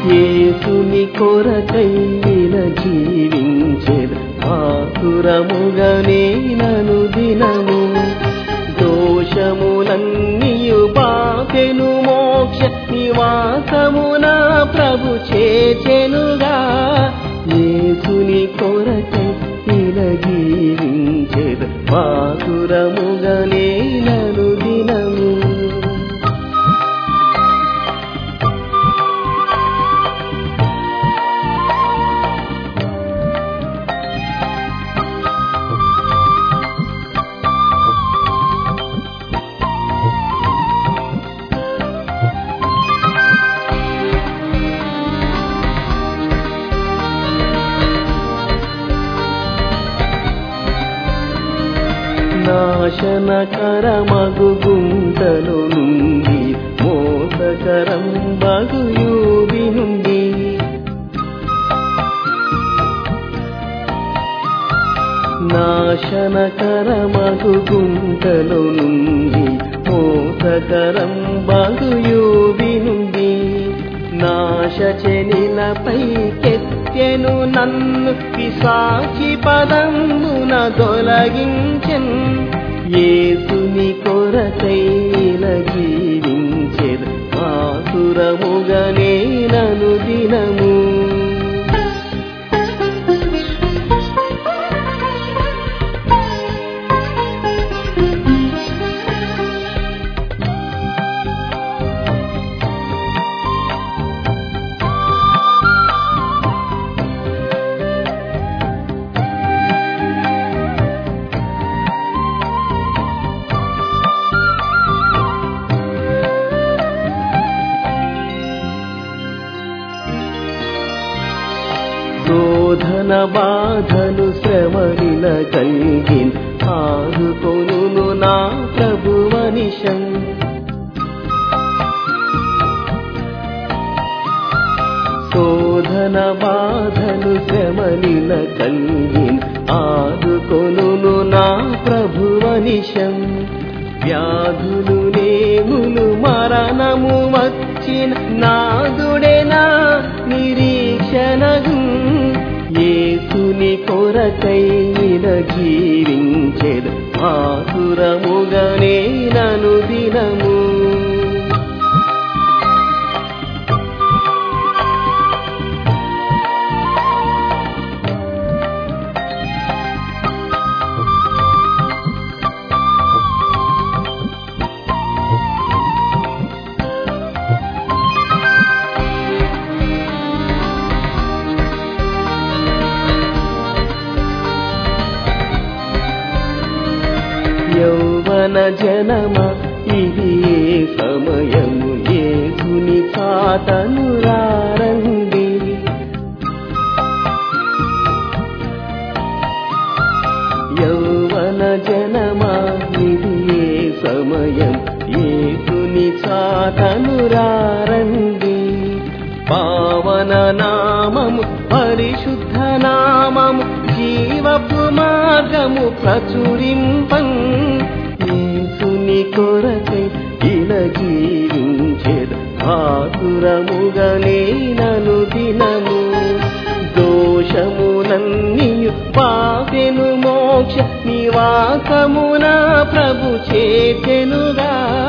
యేసుని కొరకై జీవించేది ఆతురముగా నేనను దినము దోషములన్నీయు బాపెను మోక్ష నివాసమున ప్రభు చేచెనుగా యేసుని కొరకై జీవించేది ఆతురముగా నేనను దినము నాశనకరమగు గుంటలు నుండి మోసకరం బగు యూబి నుండి నాశనకరమగు గుంటలు నుండి మోసకరం బగు యూబి నుండి నాశచెనిలపై కెత్తెను నన్ను పిశాచి పదమున తొలగించెన్ యేసుని కొరకై జీవించెద్ ఆతురముగా నేనను దినము శోధన బాధలు శ్రమలిన కలిగిన్ ఆదుకొనును నా ప్రభువనిశం శోధన బాధలు శ్రమలిన కలిగిన్ ఆదుకొనును నా ప్రభువనిశం వ్యాధులు నేములు మరణము వచ్చిన నాదుడే నా నిరీక్షణగు యేసుని కొరకై జీవించెద్ ఆతురముగా నేనను దినము యౌవన జనమ ఇది సమయము యేసుని చాటను రారండి యౌవన జనమ ఇది సమయం యేసుని చాటను రారండి పావన నామము పరిశుద్ధ నామము జీవపు మార్గము ప్రచురింపం యేసుని కొరకై జీవించెద్ ఆతురముగా నేనను దినము దోషములన్నీయు పాపెను మోక్ష నివాసమున ప్రభు చేచెనుగా